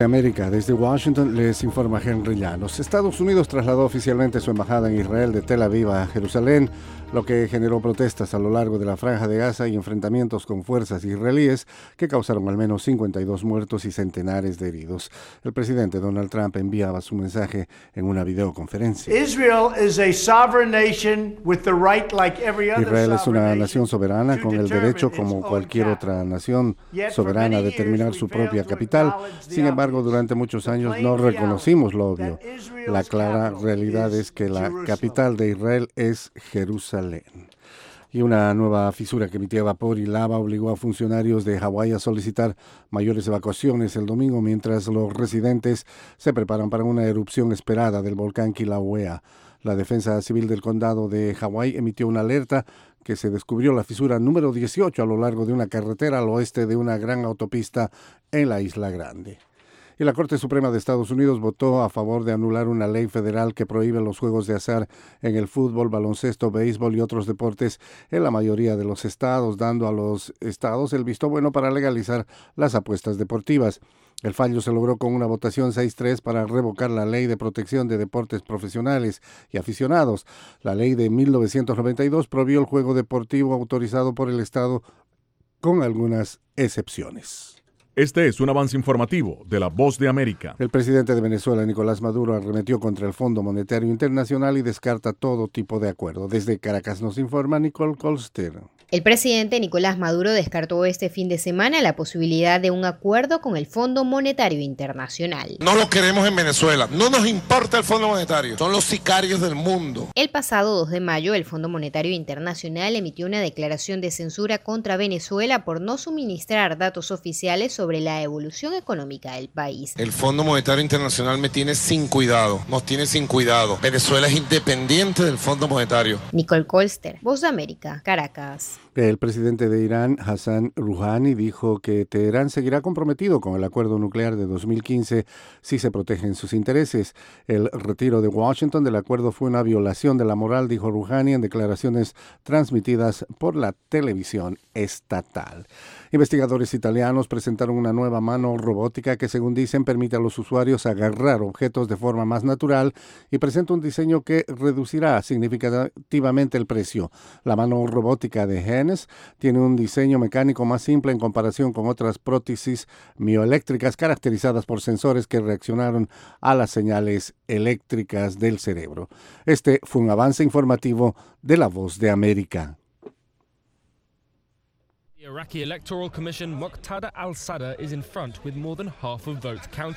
América, desde Washington les informa Henry Llanos. Estados Unidos trasladó oficialmente su embajada en Israel de Tel Aviv a Jerusalén, lo que generó protestas a lo largo de la Franja de Gaza y enfrentamientos con fuerzas israelíes que causaron al menos 52 muertos y centenares de heridos. El presidente Donald Trump enviaba su mensaje en una videoconferencia. Israel es una nación soberana con el derecho, como cualquier otra nación soberana, a determinar su propia capital. Sin embargo, durante muchos años no reconocimos lo obvio. La clara realidad es que la capital de Israel es Jerusalén. Y una nueva fisura que emitía vapor y lava obligó a funcionarios de Hawái a solicitar mayores evacuaciones el domingo, mientras los residentes se preparan para una erupción esperada del volcán Kilauea. La Defensa Civil del Condado de Hawái emitió una alerta que se descubrió la fisura número 18 a lo largo de una carretera al oeste de una gran autopista en la Isla Grande. Y la Corte Suprema de Estados Unidos votó a favor de anular una ley federal que prohíbe los juegos de azar en el fútbol, baloncesto, béisbol y otros deportes en la mayoría de los estados, dando a los estados el visto bueno para legalizar las apuestas deportivas. El fallo se logró con una votación 6-3 para revocar la Ley de Protección de Deportes Profesionales y Aficionados. La ley de 1992 prohibió el juego deportivo autorizado por el estado con algunas excepciones. Este es un avance informativo de La Voz de América. El presidente de Venezuela, Nicolás Maduro, arremetió contra el Fondo Monetario Internacional y descarta todo tipo de acuerdo. Desde Caracas nos informa Nicole Colster. El presidente Nicolás Maduro descartó este fin de semana la posibilidad de un acuerdo con el Fondo Monetario Internacional. No lo queremos en Venezuela, no nos importa el Fondo Monetario, son los sicarios del mundo. El pasado 2 de mayo, el Fondo Monetario Internacional emitió una declaración de censura contra Venezuela por no suministrar datos oficiales sobre la evolución económica del país. El Fondo Monetario Internacional nos tiene sin cuidado. Venezuela es independiente del Fondo Monetario. Nicole Colster, Voz de América, Caracas. El presidente de Irán, Hassan Rouhani, dijo que Teherán seguirá comprometido con el acuerdo nuclear de 2015 si se protegen sus intereses. El retiro de Washington del acuerdo fue una violación de la moral, dijo Rouhani en declaraciones transmitidas por la televisión estatal. Investigadores italianos presentaron una nueva mano robótica que, según dicen, permite a los usuarios agarrar objetos de forma más natural y presenta un diseño que reducirá significativamente el precio. La mano robótica de Hennes tiene un diseño mecánico más simple en comparación con otras prótesis mioeléctricas caracterizadas por sensores que reaccionaron a las señales eléctricas del cerebro. Este fue un avance informativo de La Voz de América. The Iraqi Electoral Commission Muqtada al-Sadr is in front with more than half of votes counted.